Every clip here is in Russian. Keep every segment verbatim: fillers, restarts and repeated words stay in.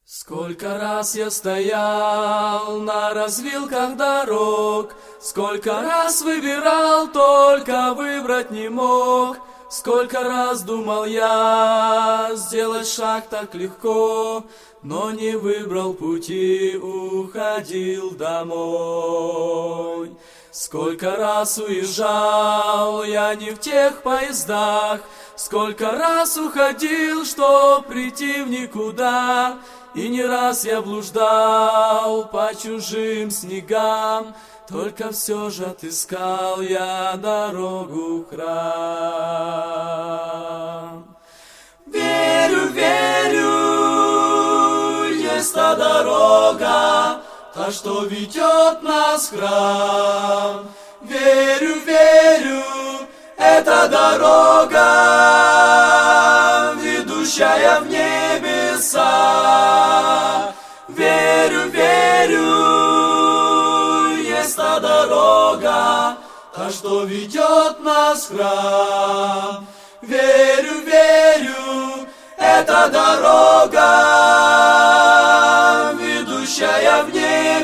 Сколько раз я стоял на развилках дорог, сколько раз выбирал, только выбрать не мог. Сколько раз думал я сделать шаг так легко, но не выбрал пути, уходил домой. Сколько раз уезжал я не в тех поездах, сколько раз уходил, чтоб прийти в никуда. И не раз я блуждал по чужим снегам, только все же отыскал я дорогу в храм. Верю, верю, есть та дорога, та, что ведет нас в храм. Верю, верю, это дорога, ведущая в небеса. Верю, верю, есть та дорога, та, что ведет нас в храм. Верю, верю, это дорога, ведущая в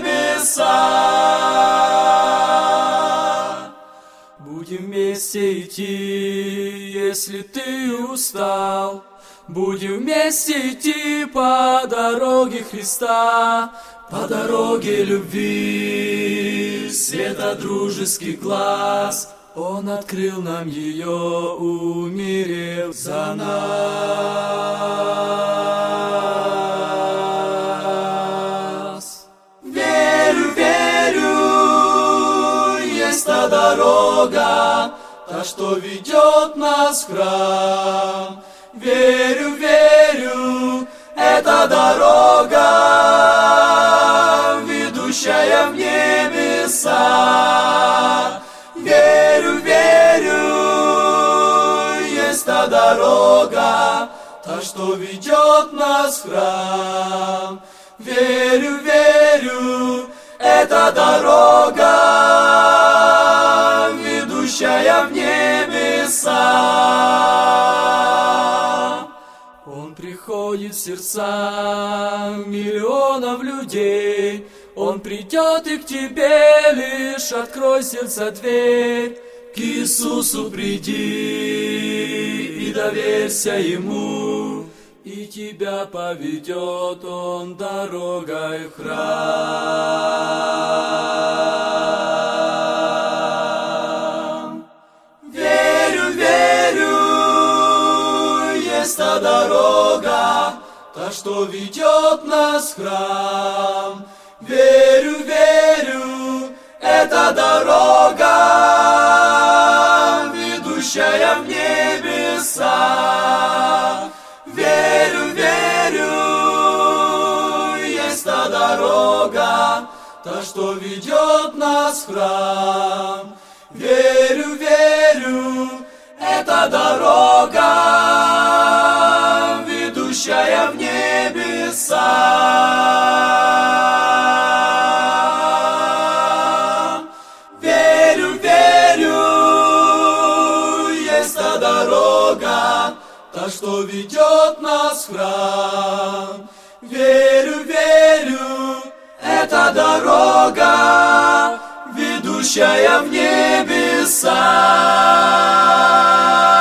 небеса. Будем вместе идти, если ты устал. Будем вместе идти по дороге Христа, по дороге любви, света дружеских глаз. Он открыл нам ее, умерев за нас. Верю, верю, есть та дорога, та, что ведет нас в храм. Верю, верю, это дорога, ведущая в небеса. Верю, верю, есть та дорога, та, что ведет нас в храм. Верю, верю, это дорога, ведущая в небеса. Он приходит в сердца миллионов людей. Он придет и к тебе, лишь открой сердце дверь. К Иисусу приди и доверься Ему, и тебя поведет Он дорогой в храм. Верю, верю, есть та дорога, та, что ведет нас в храм. Верю, верю, это дорога, ведущая в небеса. Верю, верю, есть та дорога, та, что ведет нас в храм. Верю, верю, это дорога, ведущая в небеса. Дорога, та, что ведет нас в храм. Верю, верю, это дорога, ведущая в небеса.